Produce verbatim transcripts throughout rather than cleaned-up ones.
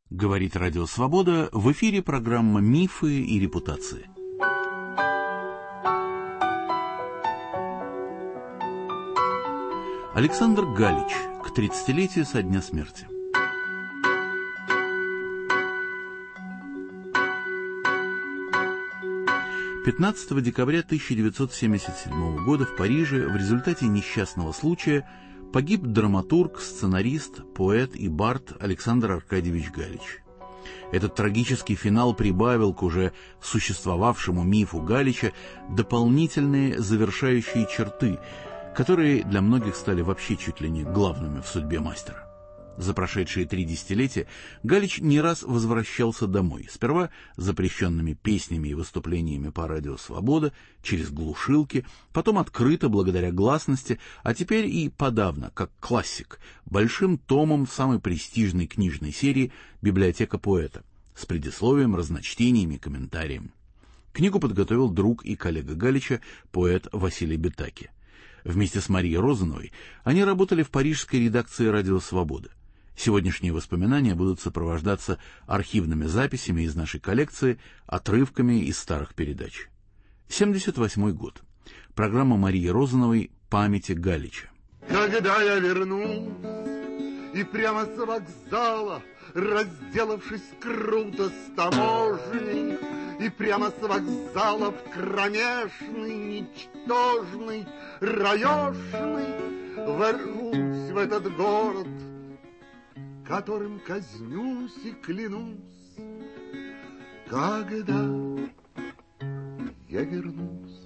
Говорит Радио Свобода, в эфире программа «Мифы и репутации». Александр Галич к тридцатилетию со дня смерти. пятнадцатого декабря тысяча девятьсот семьдесят седьмого года в Париже в результате несчастного случая погиб драматург, сценарист, поэт и бард Александр Аркадьевич Галич. Этот трагический финал прибавил к уже существовавшему мифу Галича дополнительные завершающие черты, которые для многих стали вообще чуть ли не главными в судьбе мастера. За прошедшие три десятилетия Галич не раз возвращался домой, сперва запрещенными песнями и выступлениями по Радио Свобода, через глушилки, потом открыто, благодаря гласности, а теперь и подавно, как классик, большим томом самой престижной книжной серии «Библиотека поэта» с предисловием, разночтениями и комментариями. Книгу подготовил друг и коллега Галича, поэт Василий Бетаки. Вместе с Марией Розановой они работали в парижской редакции «Радио Свобода». Сегодняшние воспоминания будут сопровождаться архивными записями из нашей коллекции, отрывками из старых передач. семьдесят восьмой год. Программа Марии Розановой «Памяти Галича». Когда я вернусь, и прямо с вокзала, разделавшись круто с таможней, и прямо с вокзала в кромешный, ничтожный, раешный, ворвусь в этот город, которым казнюсь и клянусь, когда я вернусь.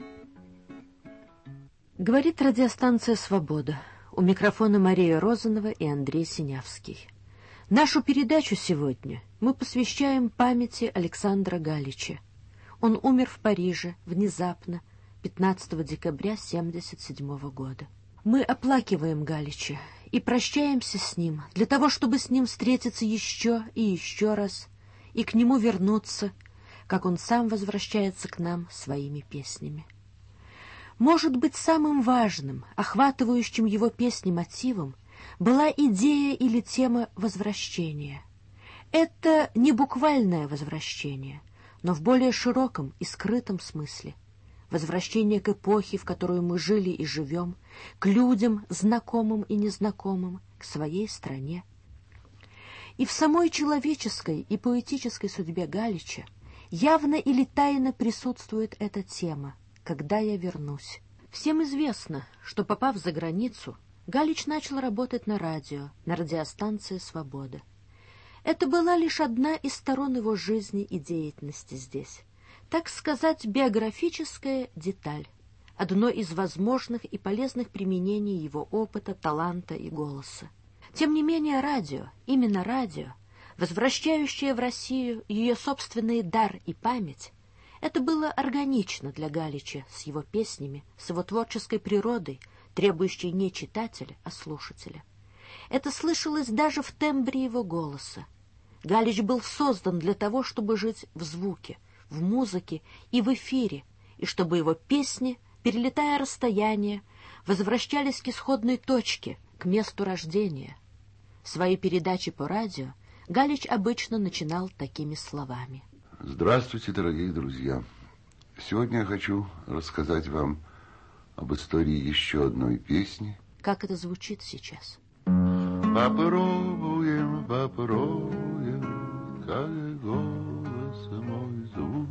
Говорит радиостанция «Свобода». У микрофона Мария Розанова и Андрей Синявский. Нашу передачу сегодня мы посвящаем памяти Александра Галича. Он умер в Париже внезапно пятнадцатого декабря семьдесят седьмого года. Мы оплакиваем Галича и прощаемся с ним для того, чтобы с ним встретиться еще и еще раз и к нему вернуться, как он сам возвращается к нам своими песнями. Может быть, самым важным, охватывающим его песни мотивом была идея или тема возвращения. Это не буквальное возвращение, но в более широком и скрытом смысле. Возвращение к эпохе, в которую мы жили и живем, к людям, знакомым и незнакомым, к своей стране. И в самой человеческой и поэтической судьбе Галича явно или тайно присутствует эта тема «Когда я вернусь». Всем известно, что, попав за границу, Галич начал работать на радио, на радиостанции «Свобода». Это была лишь одна из сторон его жизни и деятельности здесь. Так сказать, биографическая деталь, одно из возможных и полезных применений его опыта, таланта и голоса. Тем не менее, радио, именно радио, возвращающее в Россию ее собственный дар и память, это было органично для Галича с его песнями, с его творческой природой, требующей не читателя, а слушателя. Это слышалось даже в тембре его голоса. Галич был создан для того, чтобы жить в звуке, в музыке и в эфире, и чтобы его песни, перелетая расстояние, возвращались к исходной точке, к месту рождения. Свои передачи по радио Галич обычно начинал такими словами. Здравствуйте, дорогие друзья! Сегодня я хочу рассказать вам об истории еще одной песни. Как это звучит сейчас? Попробуем, попробуем, как голос мой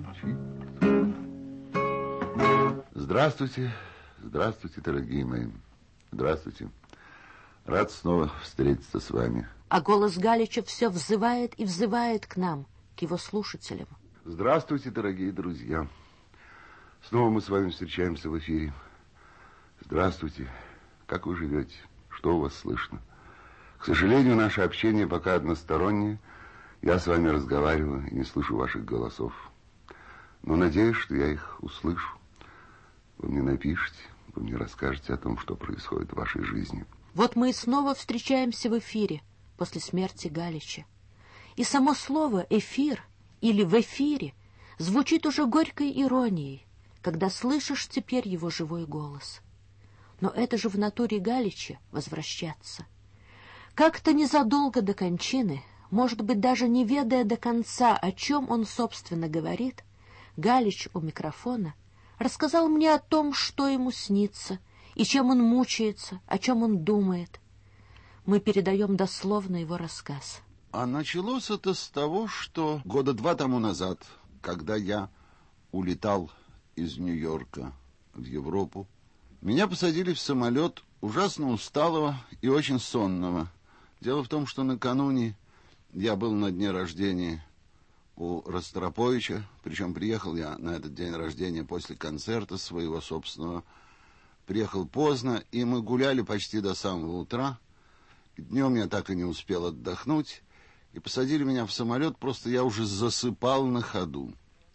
звучит. Здравствуйте, здравствуйте, дорогие мои. Здравствуйте. Рад снова встретиться с вами. А голос Галича все взывает и взывает к нам, к его слушателям. Здравствуйте, дорогие друзья. Снова мы с вами встречаемся в эфире. Здравствуйте. Как вы живете? Что у вас слышно? К сожалению, наше общение пока одностороннее. Я с вами разговариваю и не слышу ваших голосов. Но надеюсь, что я их услышу. Вы мне напишите, вы мне расскажете о том, что происходит в вашей жизни. Вот мы и снова встречаемся в эфире после смерти Галича. И само слово «эфир» или «в эфире» звучит уже горькой иронией, когда слышишь теперь его живой голос. Но это же в натуре Галича возвращаться. Как-то незадолго до кончины может быть, даже не ведая до конца, о чем он, собственно, говорит, Галич у микрофона рассказал мне о том, что ему снится, и чем он мучается, о чем он думает. Мы передаем дословно его рассказ. А началось это с того, что года два тому назад, когда я улетал из Нью-Йорка в Европу, меня посадили в самолет ужасно усталого и очень сонного. Дело в том, что накануне я был на дне рождения у Ростроповича, причем приехал я на этот день рождения после концерта своего собственного. Приехал поздно, и мы гуляли почти до самого утра. Днем я так и не успел отдохнуть, и посадили меня в самолет, просто я уже засыпал на ходу.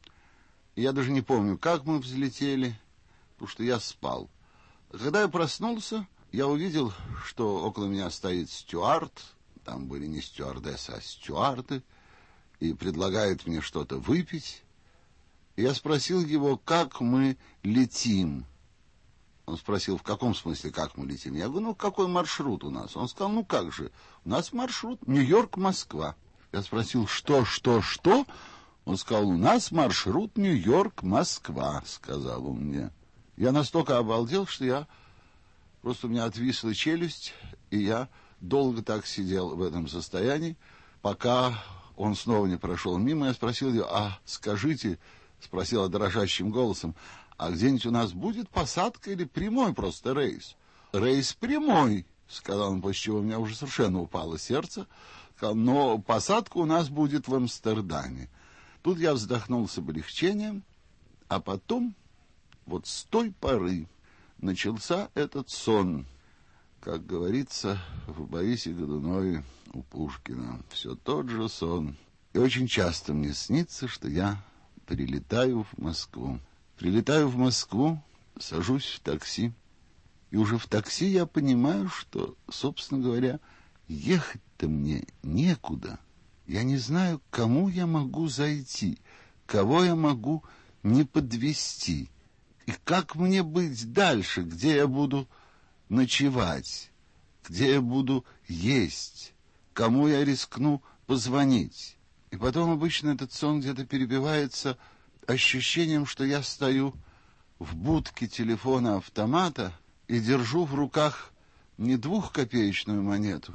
И я даже не помню, как мы взлетели, потому что я спал. Когда я проснулся, я увидел, что около меня стоит стюард, там были не стюардессы, а стюарды, и предлагает мне что-то выпить. И я спросил его, как мы летим. Он спросил, в каком смысле, как мы летим? Я говорю, ну, какой маршрут у нас? Он сказал, ну, как же, у нас маршрут Нью-Йорк-Москва. Я спросил, что, что, что? Он сказал, у нас маршрут Нью-Йорк-Москва, сказал он мне. Я настолько обалдел, что я... Просто у меня отвисла челюсть, и я долго так сидел в этом состоянии, пока он снова не прошел мимо. Я спросил его, а скажите, спросил дрожащим голосом, а где-нибудь у нас будет посадка или прямой просто рейс? Рейс прямой, сказал он, после чего у меня уже совершенно упало сердце. Сказал, но посадка у нас будет в Амстердаме. Тут я вздохнул с облегчением, а потом, вот с той поры, начался этот сон, как говорится в Борисе Годунове у Пушкина. Все тот же сон. И очень часто мне снится, что я прилетаю в Москву. Прилетаю в Москву, сажусь в такси, и уже в такси я понимаю, что, собственно говоря, ехать-то мне некуда. Я не знаю, к кому я могу зайти, кого я могу не подвезти. И как мне быть дальше, где я буду ночевать, где я буду есть, кому я рискну позвонить. И потом обычно этот сон где-то перебивается ощущением, что я стою в будке телефона-автомата и держу в руках не двухкопеечную монету,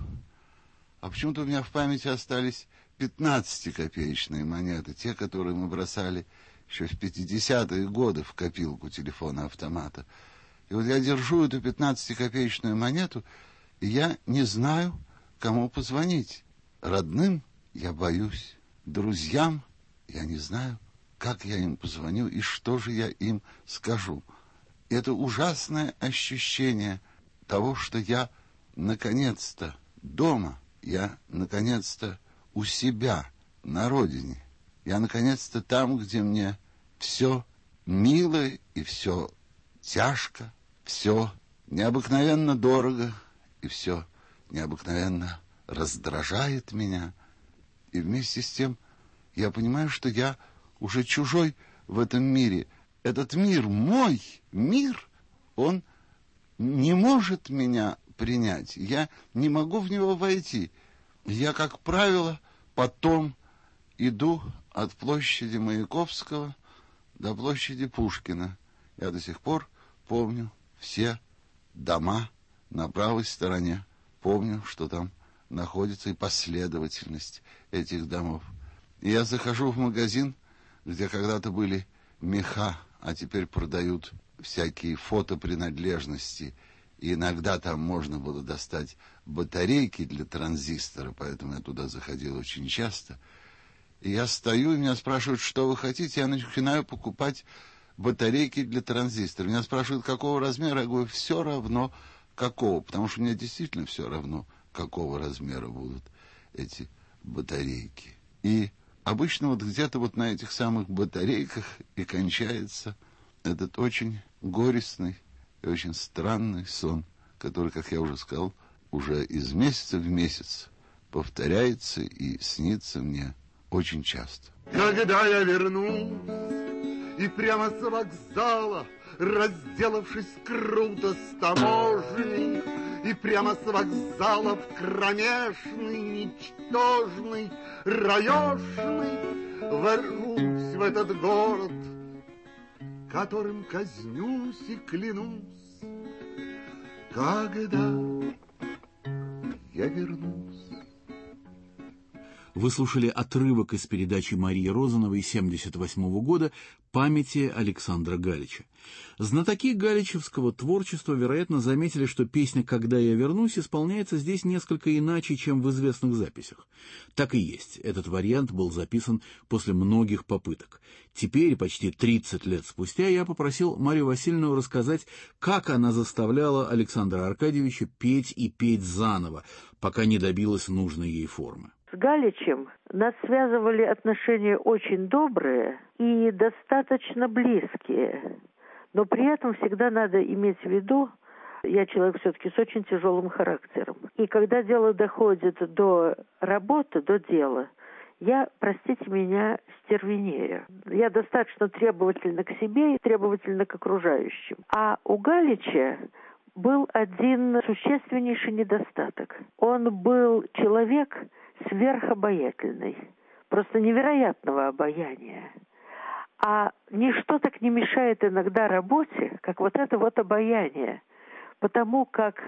а почему-то у меня в памяти остались пятнадцатикопеечные монеты, те, которые мы бросали еще в пятидесятые годы в копилку телефона-автомата. И вот я держу эту пятнадцатикопеечную монету, и я не знаю, кому позвонить. Родным я боюсь, друзьям я не знаю, как я им позвоню и что же я им скажу. Это ужасное ощущение того, что я наконец-то дома, я наконец-то у себя на родине. Я наконец-то там, где мне все мило и все тяжко, все необыкновенно дорого и все необыкновенно раздражает меня. И вместе с тем я понимаю, что я уже чужой в этом мире. Этот мир, мой мир, он не может меня принять. Я не могу в него войти. Я, как правило, потом иду от площади Маяковского до площади Пушкина. Я до сих пор помню все дома на правой стороне. Помню, что там находится и последовательность этих домов. И я захожу в магазин, где когда-то были меха, а теперь продают всякие фотопринадлежности. И иногда там можно было достать батарейки для транзистора, поэтому я туда заходил очень часто. И я стою, и меня спрашивают, что вы хотите. Я начинаю покупать батарейки для транзистора. Меня спрашивают, какого размера. Я говорю, все равно какого, потому что мне действительно все равно, какого размера будут эти батарейки. И обычно вот где-то вот на этих самых батарейках и кончается этот очень горестный и очень странный сон, который, как я уже сказал, уже из месяца в месяц повторяется и снится мне очень часто. Когда я вернусь, и прямо с вокзала, разделавшись круто с таможней, И прямо с вокзала в кромешный, ничтожный, раешный ворвусь в этот город, которым казнюсь и клянусь, когда я вернусь. Вы слушали отрывок из передачи Марии Розановой семьдесят восьмого года «Памяти Александра Галича». Знатоки галичевского творчества, вероятно, заметили, что песня «Когда я вернусь» исполняется здесь несколько иначе, чем в известных записях. Так и есть. Этот вариант был записан после многих попыток. Теперь, почти тридцать лет спустя, я попросил Марию Васильевну рассказать, как она заставляла Александра Аркадьевича петь и петь заново, пока не добилась нужной ей формы. С Галичем нас связывали отношения очень добрые и достаточно близкие. Но при этом всегда надо иметь в виду, я человек все-таки с очень тяжелым характером. И когда дело доходит до работы, до дела, я, простите меня, стервенею. Я достаточно требовательна к себе и требовательна к окружающим. А у Галича был один существеннейший недостаток. Он был человек сверхобаятельный, просто невероятного обаяния. А ничто так не мешает иногда работе, как вот это вот обаяние. Потому как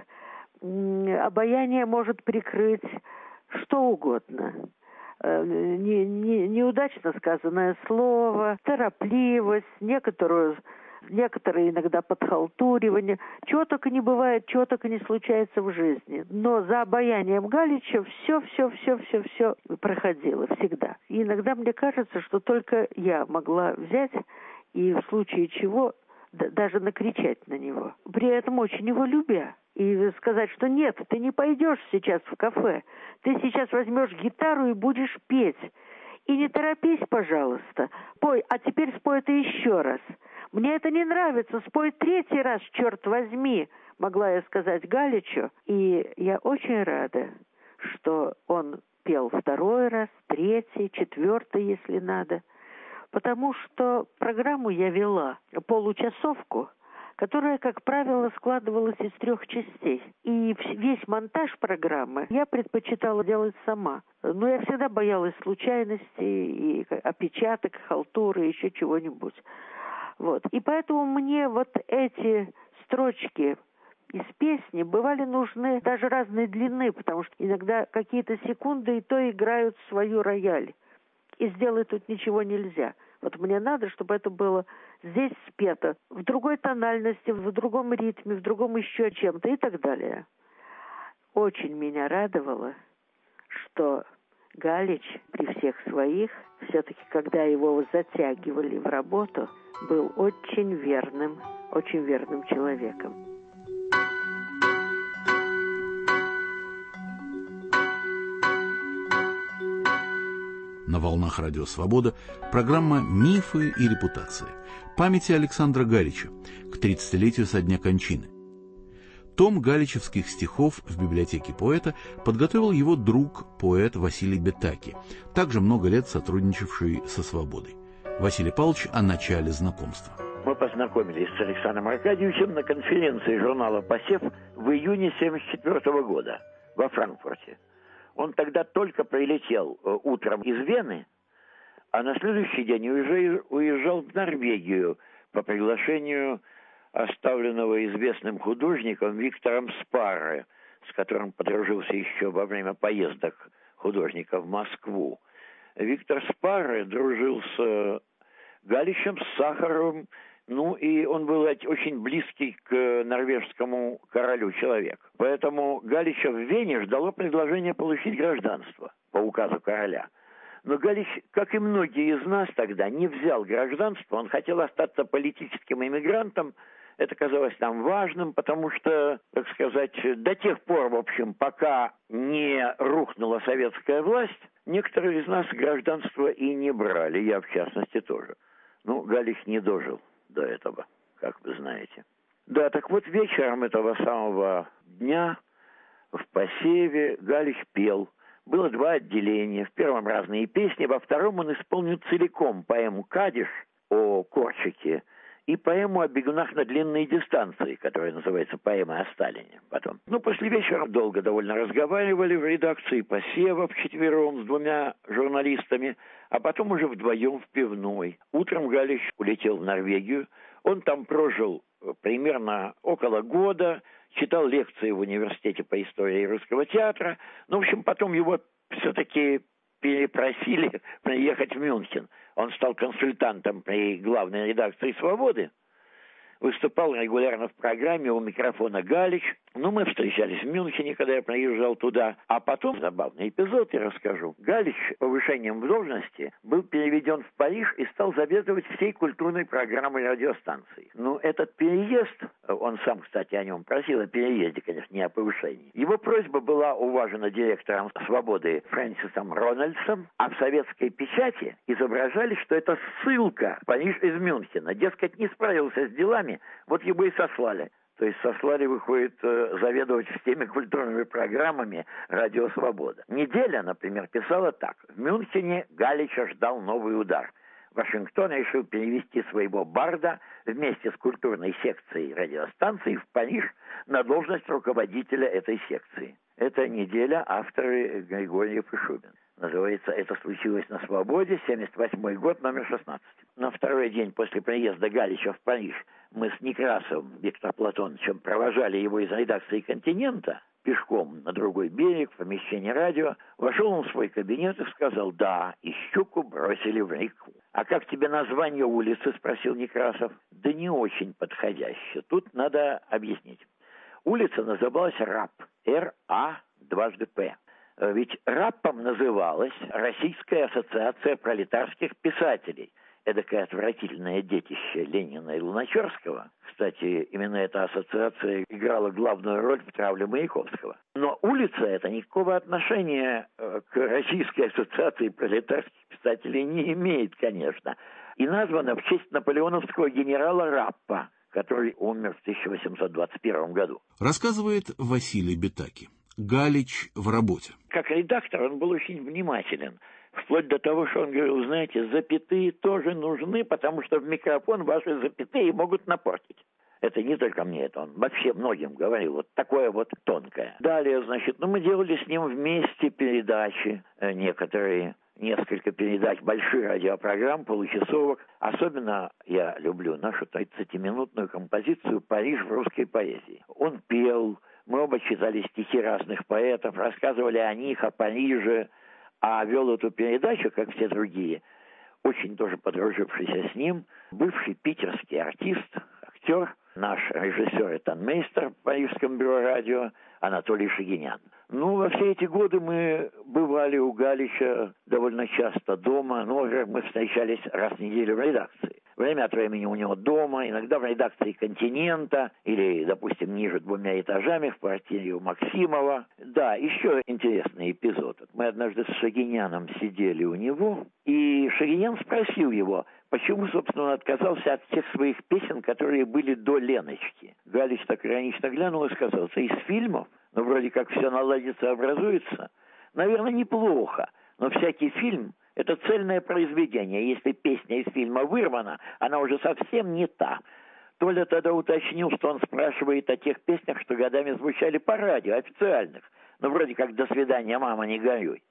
обаяние может прикрыть что угодно. Не, не, неудачно сказанное слово, торопливость, некоторую... некоторые иногда подхалтуривания. Чего только не бывает, чего только не случается в жизни. Но за обаянием Галича все, все, все, все, все проходило всегда. И иногда мне кажется, что только я могла взять и в случае чего д- даже накричать на него. При этом очень его любя. И сказать, что нет, ты не пойдешь сейчас в кафе. Ты сейчас возьмешь гитару и будешь петь. И не торопись, пожалуйста. Пой, а теперь спой это еще раз. Мне это не нравится, спой третий раз, черт возьми, могла я сказать Галичу. И я очень рада, что он пел второй раз, третий, четвертый, если надо. Потому что программу я вела, получасовку, которая, как правило, складывалась из трех частей. И весь монтаж программы я предпочитала делать сама. Но я всегда боялась случайностей, и опечаток, халтуры, еще чего-нибудь. Вот. И поэтому мне вот эти строчки из песни бывали нужны даже разной длины, потому что иногда какие-то секунды и то играют свою рояль. И сделать тут ничего нельзя. Вот мне надо, чтобы это было здесь спето, в другой тональности, в другом ритме, в другом еще чем-то и так далее. Очень меня радовало, что Галич при всех своих, все-таки когда его затягивали в работу, был очень верным, очень верным человеком. На волнах Радио Свобода программа «Мифы и репутации. Памяти Александра Галича» к тридцатилетию со дня кончины. Том галичевских стихов в библиотеке поэта подготовил его друг, поэт Василий Бетаки, также много лет сотрудничавший со «Свободой». Василий Павлович о начале знакомства. Мы познакомились с Александром Аркадьевичем на конференции журнала «Посев» в июне семьдесят четвёртого года во Франкфурте. Он тогда только прилетел э, утром из Вены, а на следующий день уже уезжал в Норвегию по приглашению оставленного известным художником Виктором Спарре, с которым подружился еще во время поездок художника в Москву. Виктор Спарре дружил с Галичем, с Сахаровым, ну и он был очень близкий к норвежскому королю человек. Поэтому Галича в Вене ждало предложение получить гражданство по указу короля. Но Галич, как и многие из нас тогда, не взял гражданство, он хотел остаться политическим эмигрантом. Это казалось нам важным, потому что, так сказать, до тех пор, в общем, пока не рухнула советская власть, некоторые из нас гражданство и не брали, я в частности тоже. Ну, Галич не дожил до этого, как вы знаете. Да, так вот вечером этого самого дня в Посеве Галич пел. Было два отделения. В первом разные песни, во втором он исполнил целиком поэму «Кадиш» о Корчаке и поэму о бегунах на длинные дистанции, которая называется «Поэма о Сталине» потом. Ну, после вечера долго довольно разговаривали в редакции «Посева» вчетвером с двумя журналистами, а потом уже вдвоем в пивной. Утром Галич улетел в Норвегию. Он там прожил примерно около года, читал лекции в университете по истории русского театра. Ну, в общем, потом его все-таки перепросили приехать в Мюнхен. Он стал консультантом при главной редакции «Свободы», выступал регулярно в программе, у микрофона Галич. Ну, мы встречались в Мюнхене, когда я приезжал туда. А потом, забавный эпизод, я расскажу. Галич повышением в должности был переведен в Париж и стал заведовать всей культурной программой радиостанции. Ну, этот переезд, он сам, кстати, о нем просил, о переезде, конечно, не о повышении. Его просьба была уважена директором «Свободы» Фрэнсисом Рональдсом, а в советской печати изображали, что это ссылка в Париж из Мюнхена. Дескать, не справился с делами, вот его и сослали. То есть сослали, выходит, заведовать всеми культурными программами «Радио Свобода». «Неделя», например, писала так. В Мюнхене Галича ждал новый удар. Вашингтон решил перевести своего барда вместе с культурной секцией радиостанции в Париж на должность руководителя этой секции. Это «Неделя», авторы Григорьев и Шубин. Называется «Это случилось на Свободе», семьдесят восьмой год, номер шестнадцать. На второй день после приезда Галича в Париж мы с Некрасовым Виктором Платоновичем провожали его из редакции «Континента» пешком на другой берег, в помещение радио. Вошел он в свой кабинет и сказал: «Да, и щуку бросили в реку». «А как тебе название улицы?» — спросил Некрасов. «Да не очень подходящее. Тут надо объяснить. Улица называлась РАП. Р-А дважды П. Ведь РАПом называлась Российская ассоциация пролетарских писателей. Эдакое отвратительное детище Ленина и Луначарского. Кстати, именно эта ассоциация играла главную роль в травле Маяковского. Но улица эта никакого отношения к Российской ассоциации пролетарских писателей не имеет, конечно. И названа в честь наполеоновского генерала Раппа, который умер в тысяча восемьсот двадцать первом году. Рассказывает Василий Бетаки. Галич в работе. Как редактор он был очень внимателен. Вплоть до того, что он говорил: знаете, запятые тоже нужны, потому что в микрофон ваши запятые могут напортить. Это не только мне, это он вообще многим говорил. Вот такое вот тонкое. Далее, значит, ну мы делали с ним вместе передачи, некоторые, несколько передач, больших радиопрограмм, получасовок. Особенно я люблю нашу тридцатиминутную композицию «Париж в русской поэзии». Он пел, мы оба читали стихи разных поэтов, рассказывали о них, о Париже, а вел эту передачу, как все другие, очень тоже подружившийся с ним, бывший питерский артист, актер, наш режиссер и тонмейстер в Парижском бюро радио Анатолий Шагинян. Ну, во все эти годы мы бывали у Галича довольно часто дома, но мы встречались раз в неделю в редакции. Время от времени у него дома, иногда в редакции «Континента» или, допустим, ниже двумя этажами в квартире у Максимова. Да, еще интересный эпизод. Мы однажды с Шагиняном сидели у него, и Шагинян спросил его, почему, собственно, он отказался от всех своих песен, которые были до «Леночки». Галич так иронично глянул и сказал: «Из фильмов? Ну, вроде как все наладится, образуется. Наверное, неплохо, но всякий фильм — это цельное произведение. Если песня из фильма вырвана, она уже совсем не та». Толя тогда уточнил, что он спрашивает о тех песнях, что годами звучали по радио, официальных. Ну, вроде как «До свидания, мама, не горюй».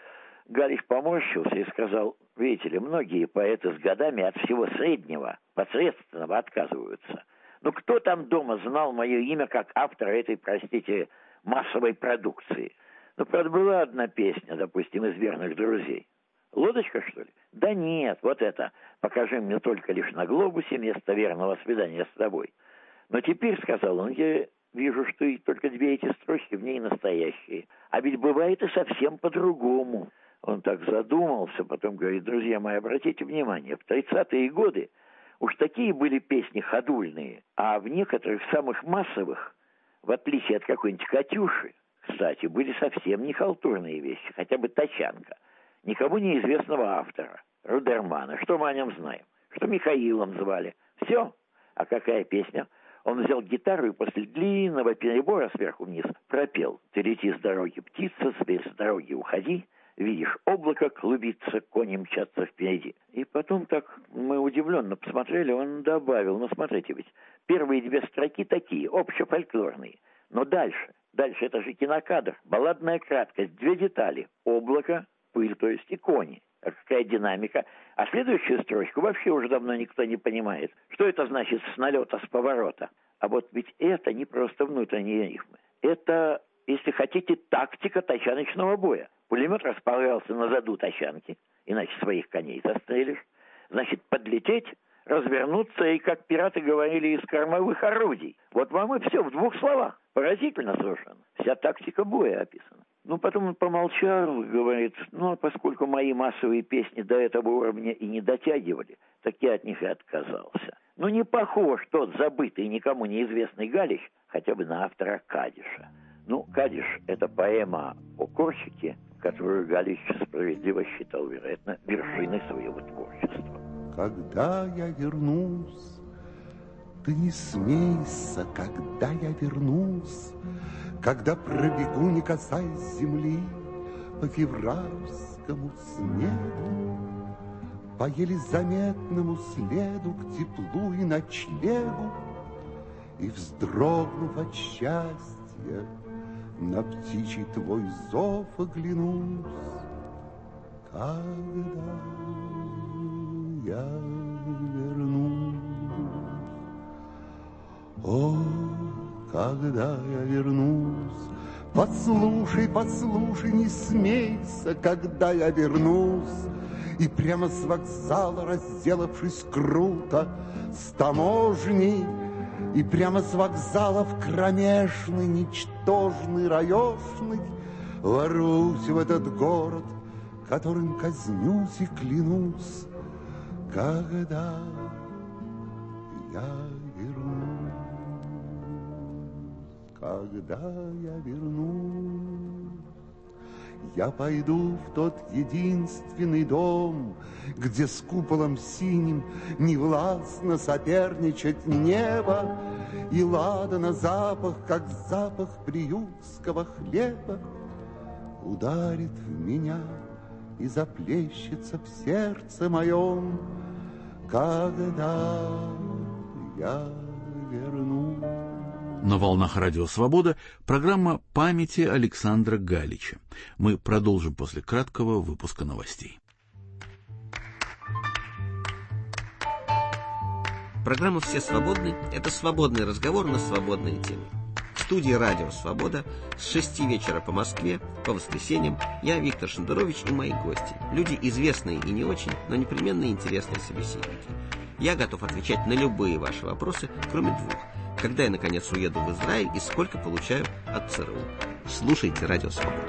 Галич поморщился и сказал: видите ли, многие поэты с годами от всего среднего, посредственного отказываются. Ну, кто там дома знал мое имя как автора этой, простите, массовой продукции? Ну, правда, была одна песня, допустим, из «Верных друзей». «Лодочка, что ли?» «Да нет, вот это. Покажи мне только лишь на глобусе место верного свидания с тобой». Но теперь, сказал он, я вижу, что и только две эти строчки в ней настоящие. А ведь бывает и совсем по-другому. Он так задумался, потом говорит: друзья мои, обратите внимание, в тридцатые годы уж такие были песни ходульные, а в некоторых самых массовых, в отличие от какой-нибудь «Катюши», кстати, были совсем не халтурные вещи, хотя бы «Тачанка». Никому неизвестного автора, Рудермана. Что мы о нем знаем? Что Михаилом звали. Все. А какая песня? Он взял гитару и после длинного перебора сверху вниз пропел: «Ты лети с дороги, птица, с дороги уходи, видишь облако клубится, кони мчатся впереди. И потом так мы удивленно посмотрели, он добавил, ну смотрите, ведь первые две строки такие, общефольклорные, но дальше, дальше это же кинокадр, балладная краткость, две детали, облако, пыль, то есть и кони. Какая динамика. А следующую строчку вообще уже давно никто не понимает. Что это значит с налета, с поворота? А вот ведь это не просто внутренние рифмы. Это, если хотите, тактика тачаночного боя. Пулемет располагался на заду тачанки, иначе своих коней застрелишь. Значит, подлететь, развернуться и, как пираты говорили, из кормовых орудий. Вот вам и все в двух словах. Поразительно совершенно. Вся тактика боя описана. Ну, потом он помолчал, говорит, ну, поскольку мои массовые песни до этого уровня и не дотягивали, так я от них и отказался. Ну, не похож тот забытый, никому неизвестный Галич хотя бы на автора «Кадиша». Ну, «Кадиш» — это поэма о Корсике, которую Галич справедливо считал, вероятно, вершиной своего творчества. Когда я вернусь, ты не смейся, когда я вернусь, когда пробегу, не касаясь земли, по февральскому снегу, по еле заметному следу к теплу и ночлегу, и, вздрогнув от счастья, на птичий твой зов оглянусь, когда я вернусь. О, когда я вернусь, послушай, послушай, не смейся, когда я вернусь, и прямо с вокзала, разделавшись круто с таможней, и прямо с вокзала в кромешный, ничтожный, раешный, ворвусь в этот город, которым казнюсь и клянусь, когда я вернусь, когда я вернусь. Я пойду в тот единственный дом, где с куполом синим невластно соперничать небо, и ладана запах, как запах приютского хлеба, ударит в меня и заплещется в сердце моем, когда я вернусь. На волнах Радио Свобода программа «Памяти Александра Галича». Мы продолжим после краткого выпуска новостей. Программа «Все свободны» — это свободный разговор на свободные темы. В студии «Радио Свобода» с шести вечера по Москве, по воскресеньям, я, Виктор Шендерович, и мои гости. Люди известные и не очень, но непременно интересные собеседники. Я готов отвечать на любые ваши вопросы, кроме двух. Когда я, наконец, уеду в Израиль и сколько получаю от ЦРУ. Слушайте «Радио Свобода».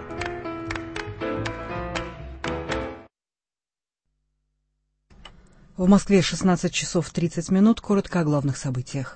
В Москве шестнадцать часов тридцать минут. Коротко о главных событиях.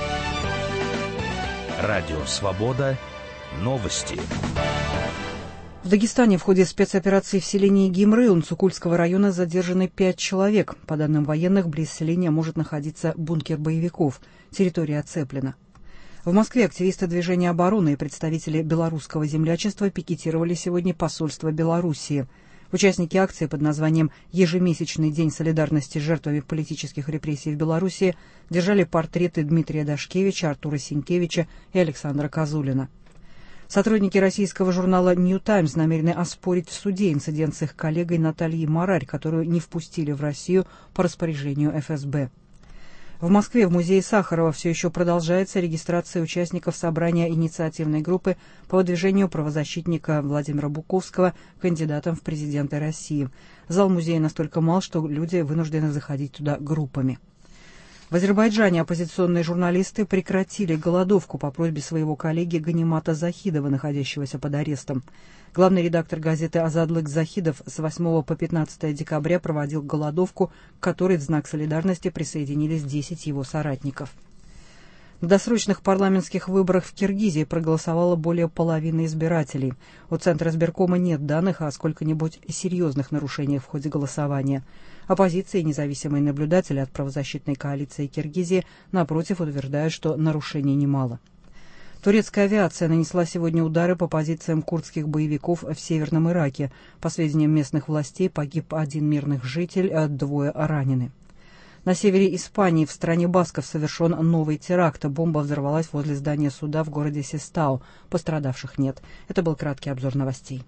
Радио Свобода. Новости. В Дагестане в ходе спецоперации в селении Гимры Унцукульского района задержаны пять человек. По данным военных, близ селения может находиться бункер боевиков. Территория оцеплена. В Москве активисты движения обороны и представители белорусского землячества пикетировали сегодня посольство Белоруссии. Участники акции под названием «Ежемесячный день солидарности с жертвами политических репрессий в Беларуси» держали портреты Дмитрия Дашкевича, Артура Сенкевича и Александра Козулина. Сотрудники российского журнала «Нью Таймс» намерены оспорить в суде инцидент с их коллегой Натальей Марарь, которую не впустили в Россию по распоряжению эф эс бэ. В Москве в музее Сахарова все еще продолжается регистрация участников собрания инициативной группы по выдвижению правозащитника Владимира Буковского кандидатом в президенты России. Зал музея настолько мал, что люди вынуждены заходить туда группами. В Азербайджане оппозиционные журналисты прекратили голодовку по просьбе своего коллеги Ганимата Захидова, находящегося под арестом. Главный редактор газеты «Азадлык» Захидов с восьмого по пятнадцатое декабря проводил голодовку, к которой в знак солидарности присоединились десять его соратников. На досрочных парламентских выборах в Киргизии проголосовало более половины избирателей. У Центра избиркома нет данных о сколько-нибудь серьезных нарушениях в ходе голосования. Оппозиция и независимые наблюдатели от правозащитной коалиции Киргизии, напротив, утверждают, что нарушений немало. Турецкая авиация нанесла сегодня удары по позициям курдских боевиков в Северном Ираке. По сведениям местных властей, погиб один мирный житель, а двое ранены. На севере Испании, в стране басков, совершен новый теракт. Бомба взорвалась возле здания суда в городе Сестау. Пострадавших нет. Это был краткий обзор новостей.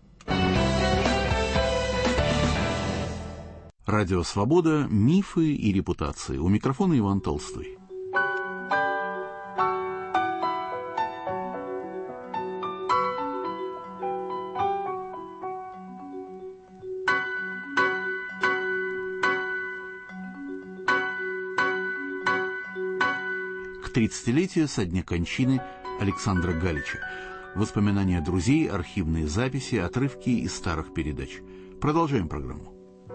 Радио «Свобода. Мифы и репутации». У микрофона Иван Толстой. К тридцатилетию со дня кончины Александра Галича. Воспоминания друзей, архивные записи, отрывки из старых передач. Продолжаем программу.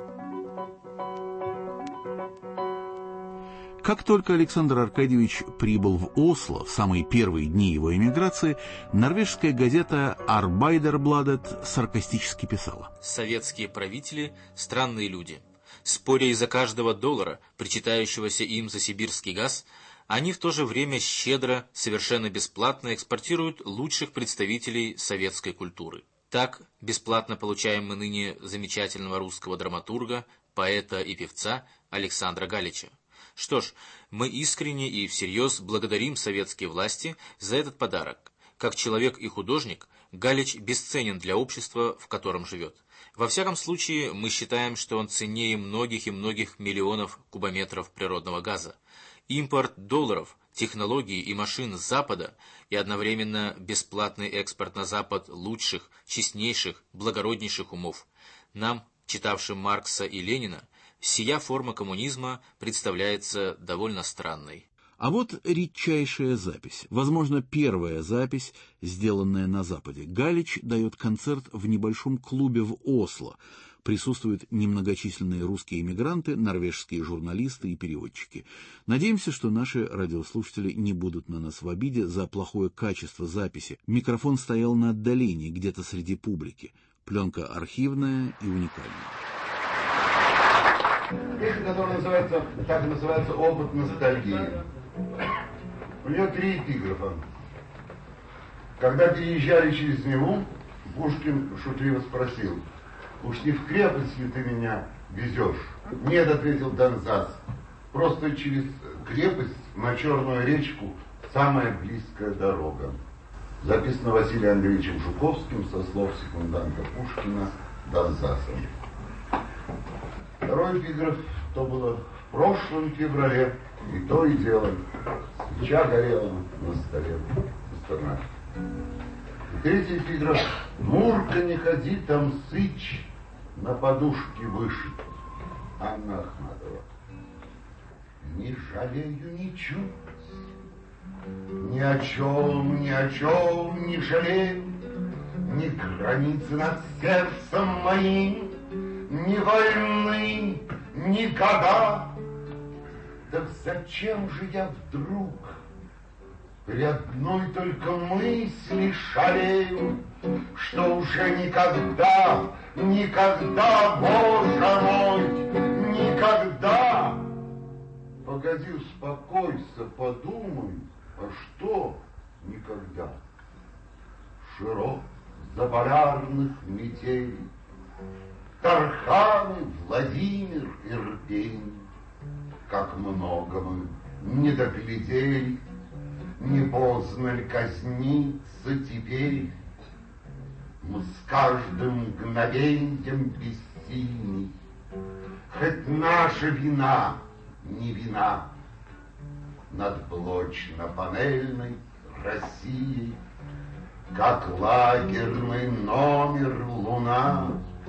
Как только Александр Аркадьевич прибыл в Осло в самые первые дни его эмиграции, норвежская газета «Arbeiderbladet» саркастически писала: «Советские правители – странные люди. Споря из-за каждого доллара, причитающегося им за сибирский газ, они в то же время щедро, совершенно бесплатно экспортируют лучших представителей советской культуры. Так, бесплатно получаем мы ныне замечательного русского драматурга, поэта и певца Александра Галича. Что ж, мы искренне и всерьез благодарим советские власти за этот подарок. Как человек и художник, Галич бесценен для общества, в котором живет. Во всяком случае, мы считаем, что он ценнее многих и многих миллионов кубометров природного газа. Импорт долларов, технологий и машин с Запада и одновременно бесплатный экспорт на Запад лучших, честнейших, благороднейших умов. Нам, читавшим Маркса и Ленина, сия форма коммунизма представляется довольно странной». А вот редчайшая запись, возможно, первая запись, сделанная на Западе. Галич дает концерт в небольшом клубе в Осло. Присутствуют немногочисленные русские эмигранты, норвежские журналисты и переводчики. Надеемся, что наши радиослушатели не будут на нас в обиде за плохое качество записи. Микрофон стоял на отдалении, где-то среди публики. Пленка архивная и уникальная. Песня, которая называется, так и называется «Опыт ностальгии». У нее три эпиграфа. Когда переезжали через Неву, Пушкин шутливо спросил: «Уж не в крепость ли ты меня везешь?» «Нет», — ответил Донзас, «просто через крепость на Черную речку самая близкая дорога». Записано Василием Андреевичем Жуковским со слов секунданта Пушкина Донзасом. Второй эпиграф, то было в прошлом феврале, и то и дело, свеча горела на столе. И третий эпиграф: «Мурка, не ходи, там сыч на подушке вышит». Анна Ахматова. Не жалею ничуть, ни о чем, ни о чем не жалею, ни границы над сердцем моим, ни войны, ни года. Так зачем же я вдруг при одной только мысли шалею, что уже никогда, никогда, Боже мой, никогда. Погоди, успокойся, подумай, а что никогда? Широт заполярных метелей, Тарханы, Владимир, Ирпень, как много мы не доглядели, не поздно ли казниться теперь? Мы с каждым мгновеньем бессильны, хоть наша вина не вина над блочно-панельной Россией, как лагерный номер луна.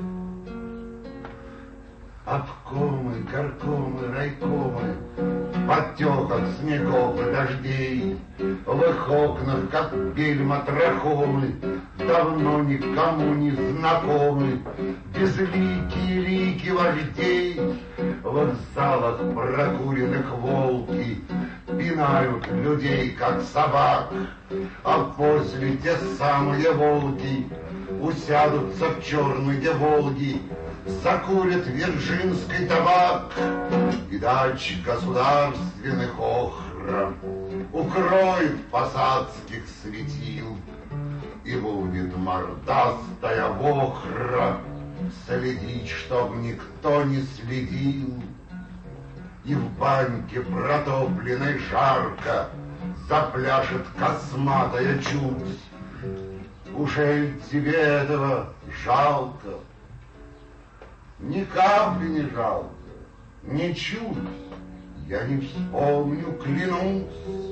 Обкомы, горкомы, райкомы, в подтеках снегов и дождей, в их окнах, как бельма-трахомы, давно никому не знакомы, безликие лики вождей. В их залах прокуренных волки пинают людей, как собак, а после те самые волки усядутся в черные Волги закурят вирджинский табак и дач государственных охра, укроет посадских светил, и будет мордастая вохра следить, чтоб никто не следил. И в баньке протопленной жарко запляшет косматая чуть. Ужель тебе этого жалко? Ни капли не жалко, ни чуть. Я не вспомню, клянусь.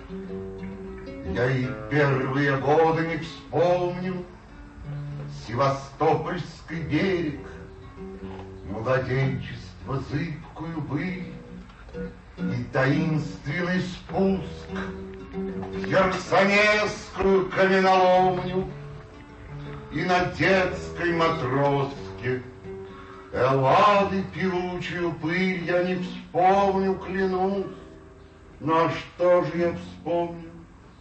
Я и первые годы не вспомню. Севастопольский берег, младенчество, зыбкую быль и таинственный спуск в Херсонесскую каменоломню, и на детской матроске Эллады певучую пыль я не вспомню, клянусь. Ну а что же я вспомню?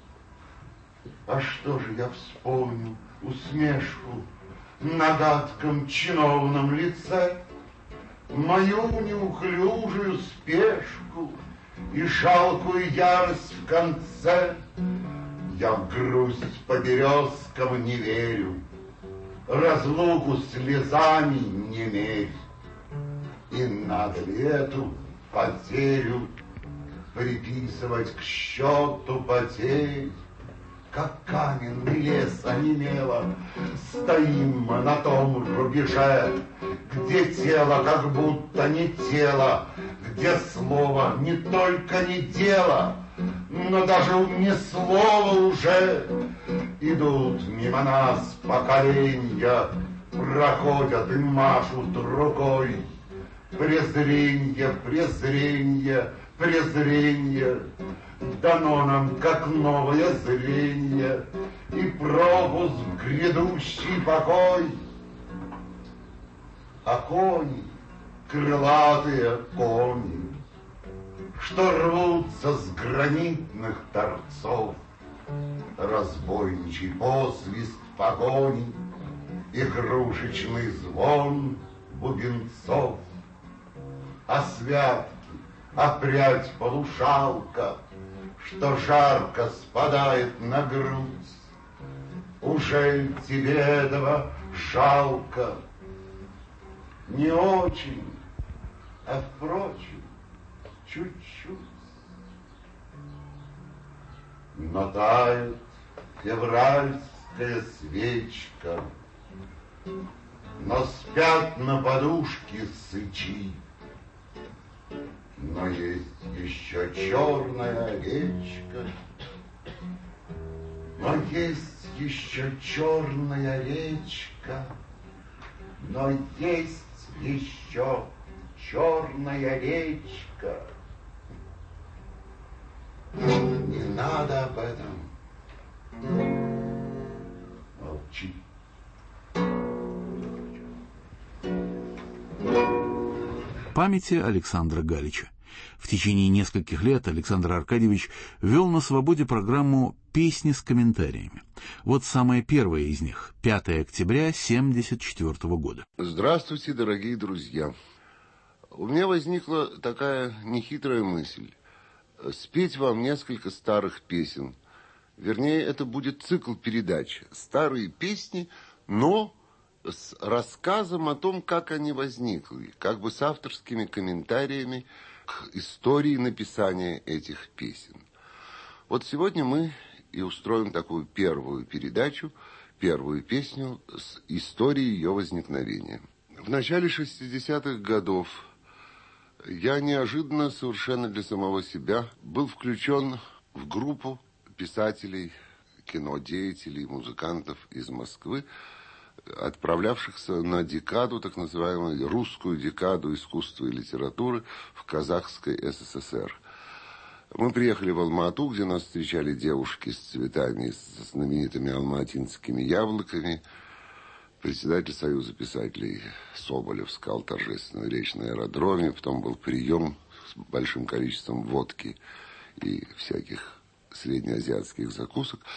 А что же я вспомню? Усмешку на гадком чиновном лице, мою неуклюжую спешку и жалкую ярость в конце. Я в грусть по березкам не верю, разлуку слезами не мерь. И надо ли эту потерю приписывать к счету потерь? Как каменный лес онемело, стоим мы на том рубеже, где тело как будто не тело, где слово не только не дело, но даже не слово уже. Идут мимо нас поколенья, проходят и машут рукой. Презренье, презренье, презренье дано нам, как новое зрение, и пропуск в грядущий покой. А кони, крылатые кони, что рвутся с гранитных торцов, разбойничий посвист погони, игрушечный звон бубенцов. А святки, а прядь полушалка, что жарко спадает на грудь, ужель тебе этого жалко? Не очень, а впрочем, чуть-чуть. Но тает февральская свечка, но спят на подушке сычи. Но есть еще черная речка, но есть еще черная речка, но есть еще черная речка. Не надо об этом. Молчи. Памяти Александра Галича. В течение нескольких лет Александр Аркадьевич вел на «Свободе» программу «Песни с комментариями». Вот самая первая из них, пятое октября семьдесят четвёртого года. Здравствуйте, дорогие друзья. У меня возникла такая нехитрая мысль. Спеть вам несколько старых песен. Вернее, это будет цикл передач. Старые песни, но с рассказом о том, как они возникли, как бы с авторскими комментариями к истории написания этих песен. Вот сегодня мы и устроим такую первую передачу, первую песню с историей ее возникновения. В начале шестидесятых годов я неожиданно совершенно для самого себя был включен в группу писателей, кинодеятелей, музыкантов из Москвы, отправлявшихся на декаду, так называемую русскую декаду искусства и литературы в Казахской СССР. Мы приехали в Алма-Ату, где нас встречали девушки с цветами, со знаменитыми алматинскими яблоками. Председатель Союза писателей Соболев сказал торжественную речь на аэродроме. Потом был прием с большим количеством водки и всяких среднеазиатских закусок.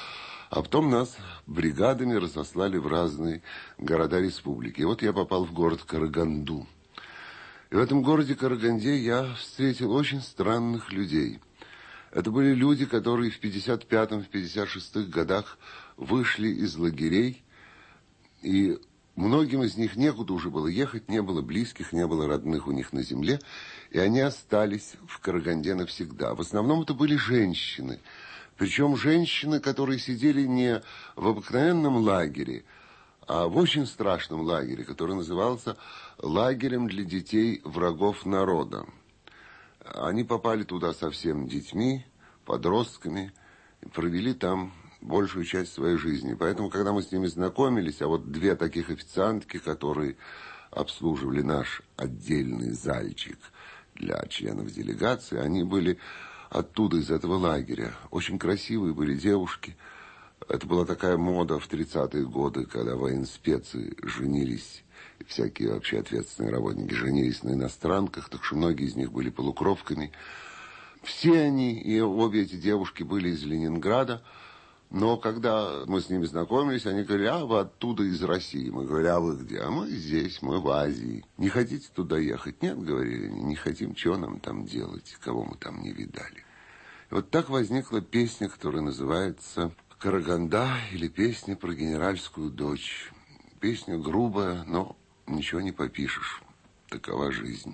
А потом нас бригадами разослали в разные города республики. И вот я попал в город Караганду. И в этом городе Караганде я встретил очень странных людей. Это были люди, которые в пятьдесят пятом, в пятьдесят шестом годах вышли из лагерей. И многим из них некуда уже было ехать, не было близких, не было родных у них на земле. И они остались в Караганде навсегда. В основном это были женщины. Причем женщины, которые сидели не в обыкновенном лагере, а в очень страшном лагере, который назывался лагерем для детей врагов народа. Они попали туда совсем детьми, подростками, и провели там большую часть своей жизни. Поэтому, когда мы с ними знакомились, а вот две таких официантки, которые обслуживали наш отдельный зальчик для членов делегации, они были оттуда, из этого лагеря. Очень красивые были девушки. Это была такая мода в тридцатые годы, когда военспецы женились, и всякие вообще ответственные работники женились на иностранках, так что многие из них были полукровками. Все они, и обе эти девушки были из Ленинграда, но когда мы с ними знакомились, они говорили: а вы оттуда, из России. Мы говорили: а вы где? А мы здесь, мы в Азии. Не хотите туда ехать? Нет, говорили они, не хотим, чего нам там делать, кого мы там не видали. И вот так возникла песня, которая называется «Караганда» или «Песня про генеральскую дочь». Песня грубая, но ничего не попишешь. Такова жизнь.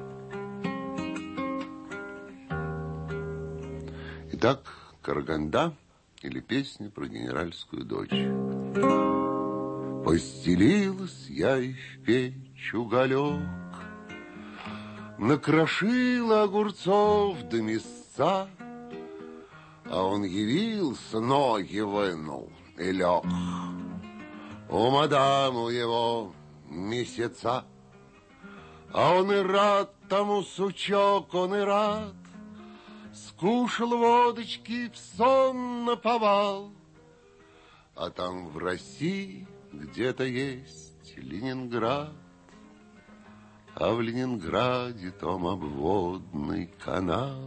Итак, «Караганда» или «Песня про генеральскую дочь». Постелилась я и в печь уголек, накрошила огурцов до мяса, а он явился, ноги вынул и лег. У мадаму его месяца, а он и рад тому, сучок, он и рад. Скушал водочки, в сон наповал. А там в России где-то есть Ленинград, а в Ленинграде том обводный канал.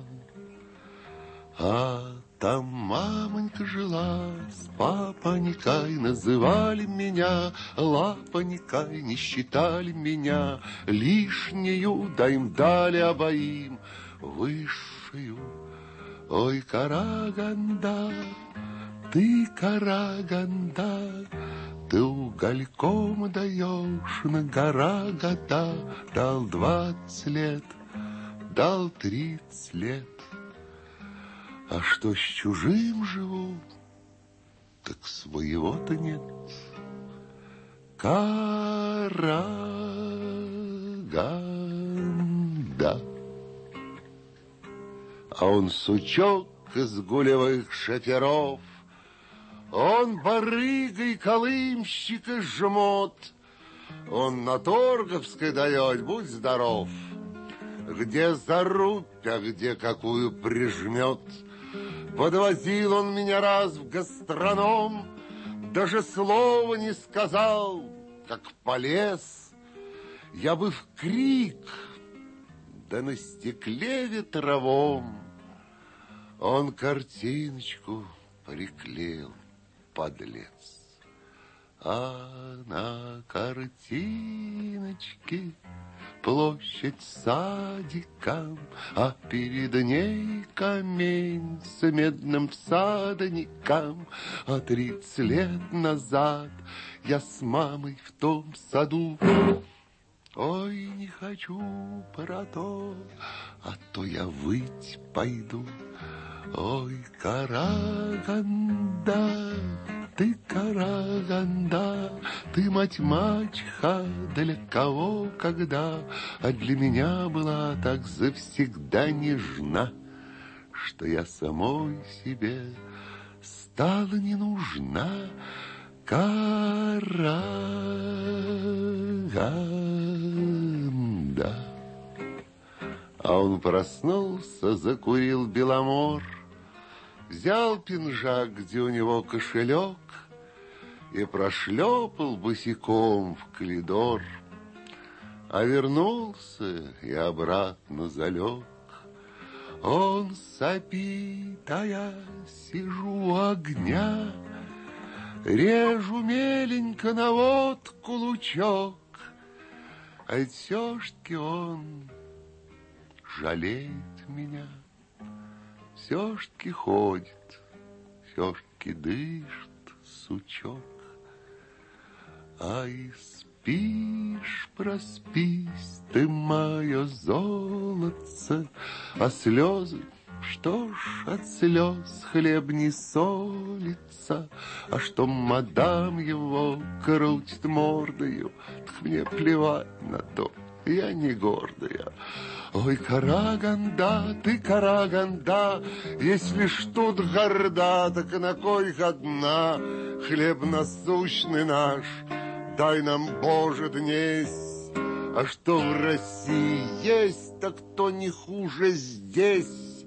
А там мамонька жила с папонькой, называли меня лапонькой, не считали меня лишнюю, да им дали обоим высшую. Ой, Караганда, ты, Караганда, ты угольком даешь на гора года. Дал двадцать лет, дал тридцать лет. А что с чужим живу, так своего-то нет. Караганда. А он сучок из гулевых шоферов, он барыга и колымщик и жмот, он на Торговской дает, будь здоров, где зарубь, а где какую прижмет. Подвозил он меня раз в гастроном, даже слова не сказал, как полез. Я бы в крик, да на стекле ветровом он картиночку приклеил, подлец. А на картиночке площадь садиком, а перед ней камень с медным всадником. А тридцать лет назад я с мамой в том саду. Ой, не хочу про то, а то я выть пойду. Ой, Караганда, ты, Караганда, ты мать-мачеха, для кого, когда, а для меня была так завсегда нежна, что я самой себе стала не нужна. Караганда. А он проснулся, закурил беломор, взял пинжак, где у него кошелек, и прошлепал босиком в коридор, а вернулся и обратно залег. Он сопит, а я сижу у огня, режу меленько на водку лучок, а все-таки он жалеет меня, все-таки ходит, все-таки дышит, сучок. Ай, спишь, проспись ты, мое золотце, а слезы, что ж, от слез хлеб не солится, а что мадам его крутит мордою, так мне плевать на то, я не гордая. Ой, Караганда, ты, Караганда, если ж тут горда, так на кой одна? Хлеб насущный наш, дай нам, Боже, днесь. А что в России есть, так то не хуже здесь.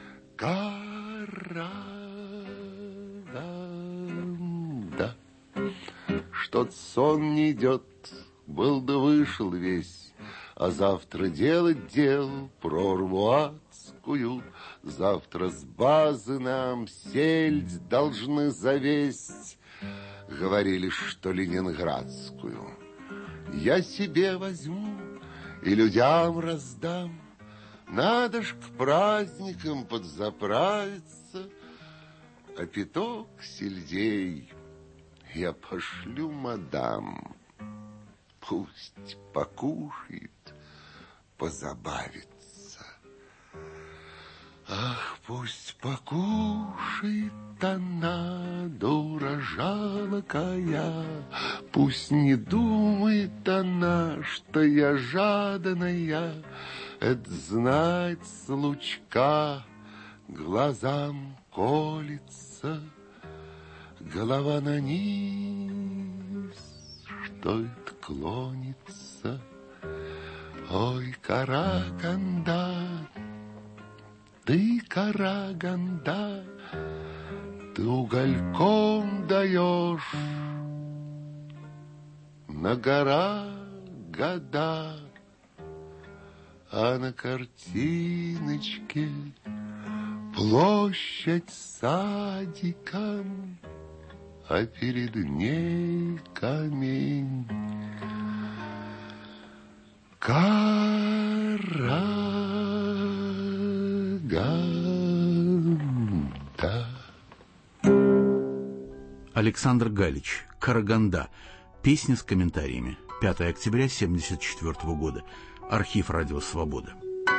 Караганда. Что-то сон не идет, был да вышел весь. А завтра делать дел прорву адскую. Завтра с базы нам сельдь должны завесть. Говорили, что ленинградскую. Я себе возьму и людям раздам. Надо ж к праздникам подзаправиться. А пяток сельдей я пошлю мадам. Пусть покушает, позабавится. Ах, пусть покушает она, дура жалкая. Пусть не думает она, что я жаданая. Это знать с лучка глазам колется. Голова на низ, что это клонится. Ой, Караганда, ты, Караганда, ты угольком даешь на гора года, а на картиночке площадь садиком, а перед ней камень. Караганда. Александр Галич. Караганда. Песни с комментариями. пятое октября тысяча девятьсот семьдесят четвёртого года. Архив «Радио Свобода».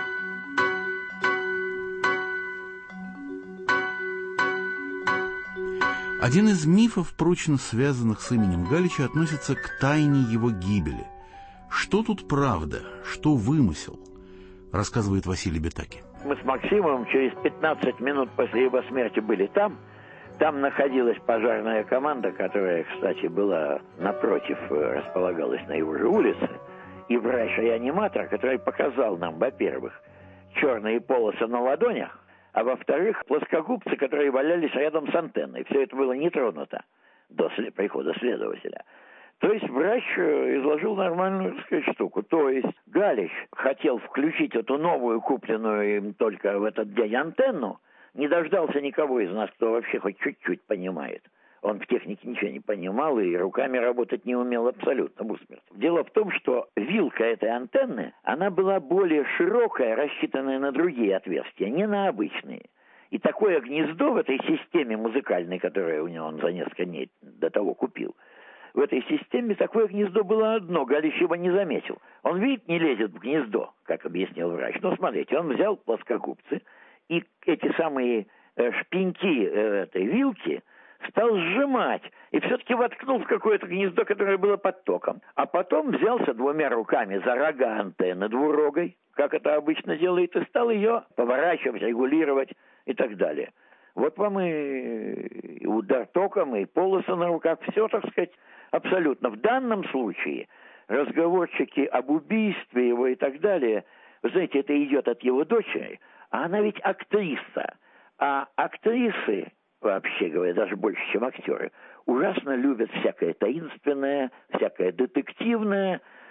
Один из мифов, прочно связанных с именем Галича, относится к тайне его гибели. Что тут правда, что вымысел, рассказывает Василий Бетаки. Мы с Максимом через пятнадцать минут после его смерти были там. Там находилась пожарная команда, которая, кстати, была напротив, располагалась на его же улице. И врач-реаниматор, который показал нам, во-первых, черные полосы на ладонях, а во-вторых, плоскогубцы, которые валялись рядом с антенной. Все это было не тронуто до прихода следователя. То есть врач изложил нормальную, так сказать, штуку. То есть Галич хотел включить эту новую, купленную им только в этот день антенну, не дождался никого из нас, кто вообще хоть чуть-чуть понимает. Он в технике ничего не понимал и руками работать не умел абсолютно в усмерть. Дело в том, что вилка этой антенны, она была более широкая, рассчитанная на другие отверстия, не на обычные. И такое гнездо в этой системе музыкальной, которую у него он за несколько дней до того купил, в этой системе такое гнездо было одно, Галич его не заметил. Он, видит, не лезет в гнездо, как объяснил врач. Но смотрите, он взял плоскогубцы и эти самые э, шпеньки э, этой вилки стал сжимать и все-таки воткнул в какое-то гнездо, которое было под током. А потом взялся двумя руками за рога антенны двурогой, как это обычно делает, и стал ее поворачивать, регулировать и так далее. Вот вам и удар током, и полосы на руках, все, так сказать, абсолютно. В данном случае разговорчики об убийстве его и так далее, вы знаете, это идет от его дочери, а она ведь актриса. А актрисы, вообще говоря, даже больше, чем актеры, ужасно любят всякое таинственное, всякое детективное.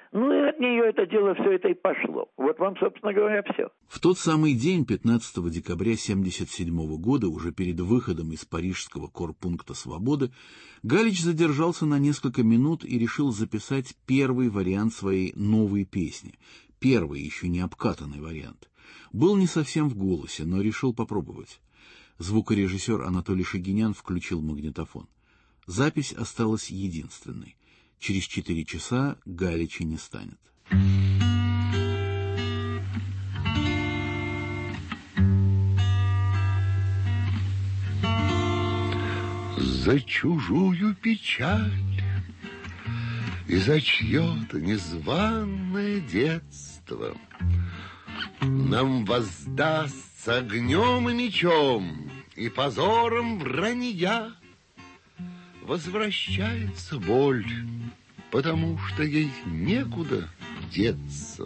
Ну и от нее это дело все это и пошло. Вот вам, собственно говоря, все. В тот самый день, пятнадцатого декабря тысяча девятьсот семьдесят седьмого года, уже перед выходом из парижского корпункта «Свободы», Галич задержался на несколько минут и решил записать первый вариант своей новой песни. Первый, еще не обкатанный вариант. Был не совсем в голосе, но решил попробовать. Звукорежиссер Анатолий Шагинян включил магнитофон. Запись осталась единственной. Через четыре часа Галича не станет. За чужую печаль и за чье-то незваное детство нам воздастся огнем и мечом и позором вранья. Возвращается боль, потому что ей некуда деться.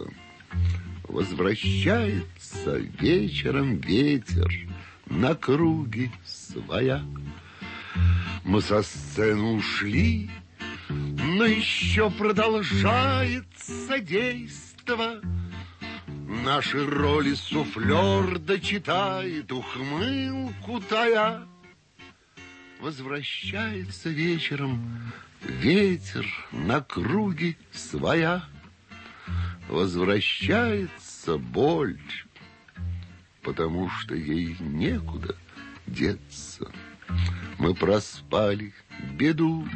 Возвращается вечером ветер на круги своя. Мы со сцены ушли, но еще продолжается действо. Наши роли суфлер дочитает, ухмылку тая. Возвращается вечером ветер на круги своя. Возвращается боль, потому что ей некуда деться. Мы проспали беду,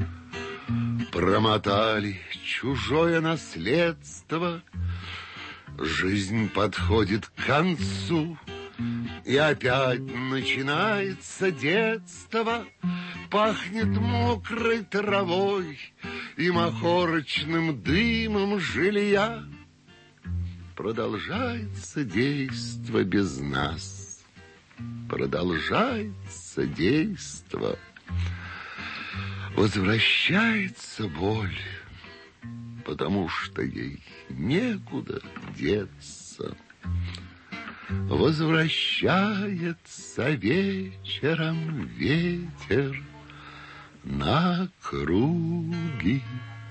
промотали чужое наследство. Жизнь подходит к концу, и опять начинается детство. Пахнет мокрой травой и махорочным дымом жилья. Продолжается действо без нас. Продолжается действо. Возвращается боль, потому что ей некуда деться. Возвращается вечером ветер на круги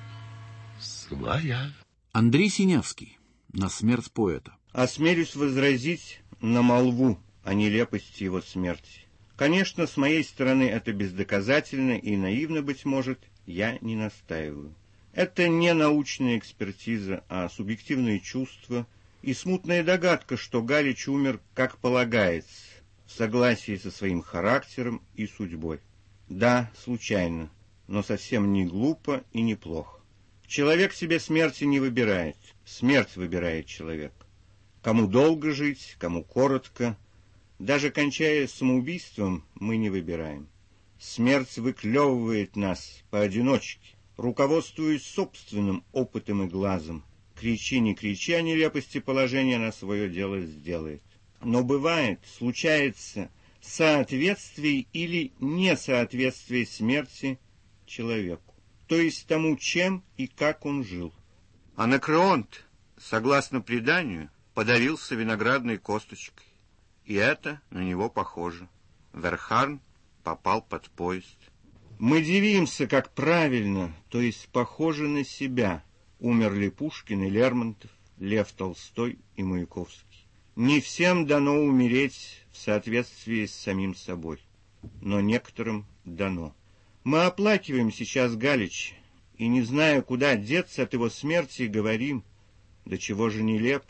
своя. Андрей Синявский. На смерть поэта. Осмелюсь возразить на молву о нелепости его смерти. Конечно, с моей стороны это бездоказательно и наивно, быть может, я не настаиваю. Это не научная экспертиза, а субъективные чувства и смутная догадка, что Галич умер, как полагается, в согласии со своим характером и судьбой. Да, случайно, но совсем не глупо и не плохо. Человек себе смерти не выбирает, смерть выбирает человек. Кому долго жить, кому коротко. Даже кончая самоубийством, мы не выбираем. Смерть выклевывает нас поодиночке, руководствуясь собственным опытом и глазом. Кричи, не кричи о нелепости положения, на свое дело сделает. Но бывает, случается соответствие или несоответствие смерти человеку, то есть тому, чем и как он жил. Анакреонт, согласно преданию, подавился виноградной косточкой, и это на него похоже. Верхарн попал под поезд. Мы дивимся, как правильно, то есть похоже на себя, умерли Пушкин и Лермонтов, Лев Толстой и Маяковский. Не всем дано умереть в соответствии с самим собой, но некоторым дано. Мы оплакиваем сейчас Галича, и, не зная, куда деться от его смерти, говорим, да чего же нелепо.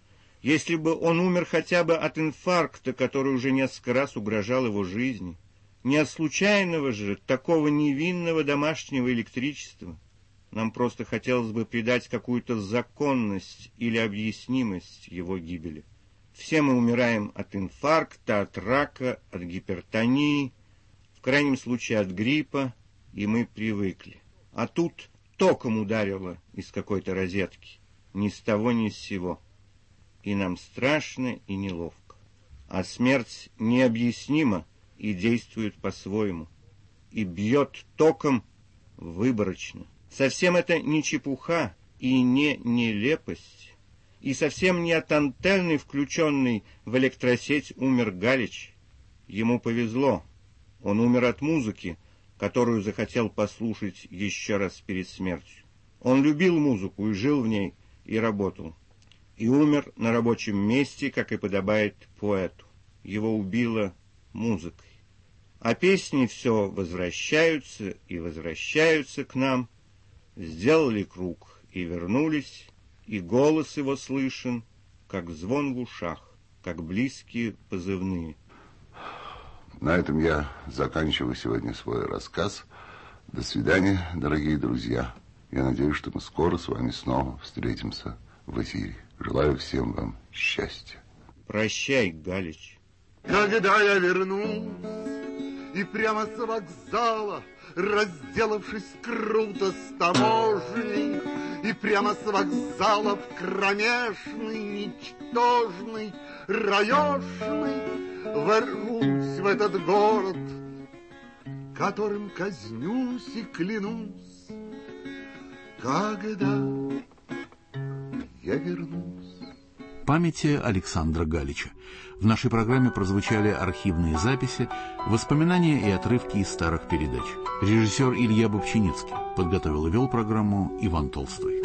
Если бы он умер хотя бы от инфаркта, который уже несколько раз угрожал его жизни, не от случайного же, такого невинного домашнего электричества, нам просто хотелось бы придать какую-то законность или объяснимость его гибели. Все мы умираем от инфаркта, от рака, от гипертонии, в крайнем случае от гриппа, и мы привыкли. А тут током ударило из какой-то розетки, ни с того ни с сего. И нам страшно и неловко. А смерть необъяснима и действует по-своему. И бьет током выборочно. Совсем это не чепуха и не нелепость. И совсем не от антенны, включенной в электросеть, умер Галич. Ему повезло. Он умер от музыки, которую захотел послушать еще раз перед смертью. Он любил музыку и жил в ней, и работал. И умер на рабочем месте, как и подобает поэту. Его убила музыкой. А песни все возвращаются и возвращаются к нам. Сделали круг и вернулись, и голос его слышен, как звон в ушах, как близкие позывные. На этом я заканчиваю сегодня свой рассказ. До свидания, дорогие друзья. Я надеюсь, что мы скоро с вами снова встретимся в эфире. Желаю всем вам счастья. Прощай, Галич. Когда я вернусь, и прямо с вокзала, разделавшись круто с таможней, и прямо с вокзала в кромешный, ничтожный, раешный, ворвусь в этот город, которым казнюсь и клянусь, когда я вернусь. Памяти Александра Галича. В нашей программе прозвучали архивные записи, воспоминания и отрывки из старых передач. Режиссер Илья Бобчиницкий. Подготовил и вел программу Иван Толстой.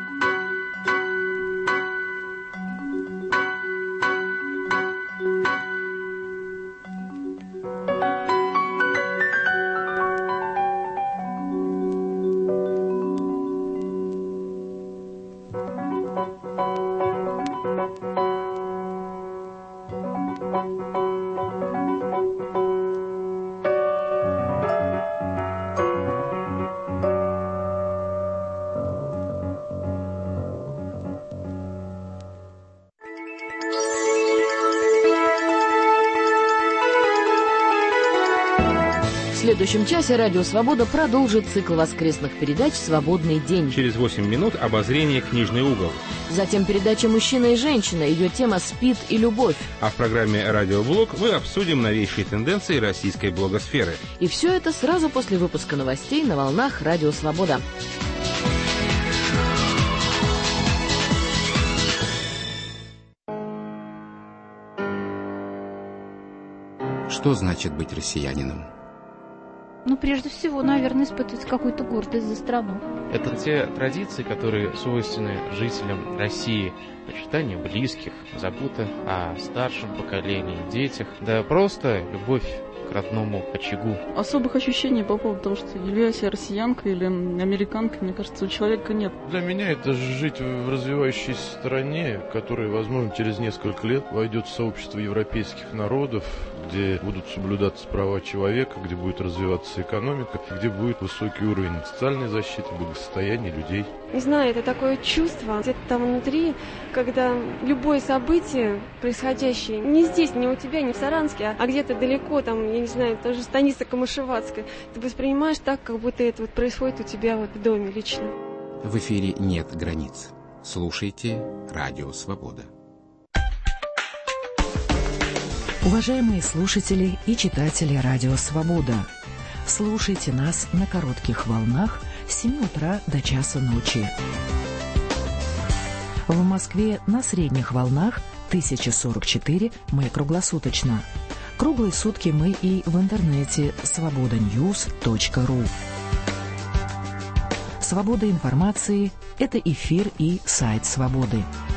В следующем часе «Радио Свобода» продолжит цикл воскресных передач «Свободный день». Через восемь минут обозрение «Книжный угол». Затем передача «Мужчина и женщина». Ее тема «Спид и любовь». А в программе «Радиоблог» мы обсудим новейшие тенденции российской блогосферы. И все это сразу после выпуска новостей на волнах «Радио Свобода». Что значит быть россиянином? Ну, прежде всего, наверное, испытывать какую-то гордость за страну. Это те традиции, которые свойственны жителям России. Почитание близких, забота о старшем поколении, детях. Да просто любовь к родному очагу. Особых ощущений по поводу того, что являюсь я россиянкой или американкой, мне кажется, у человека нет. Для меня это жить в развивающейся стране, которая, возможно, через несколько лет войдет в сообщество европейских народов, где будут соблюдаться права человека, где будет развиваться экономика, где будет высокий уровень социальной защиты, благосостояния людей. Не знаю, это такое чувство где-то там внутри, когда любое событие, происходящее не здесь, не у тебя, не в Саранске, а где-то далеко, там, я не знаю, тоже станица Камышеватская, ты воспринимаешь так, как будто это вот происходит у тебя вот в доме лично. В эфире нет границ. Слушайте «Радио Свобода». Уважаемые слушатели и читатели «Радио Свобода», слушайте нас на коротких волнах с семи утра до часа ночи. В Москве на средних волнах тысяча сорок четыре мы круглосуточно. Круглые сутки мы и в интернете свобода ньюс точка ру. Свобода информации – это эфир и сайт «Свободы».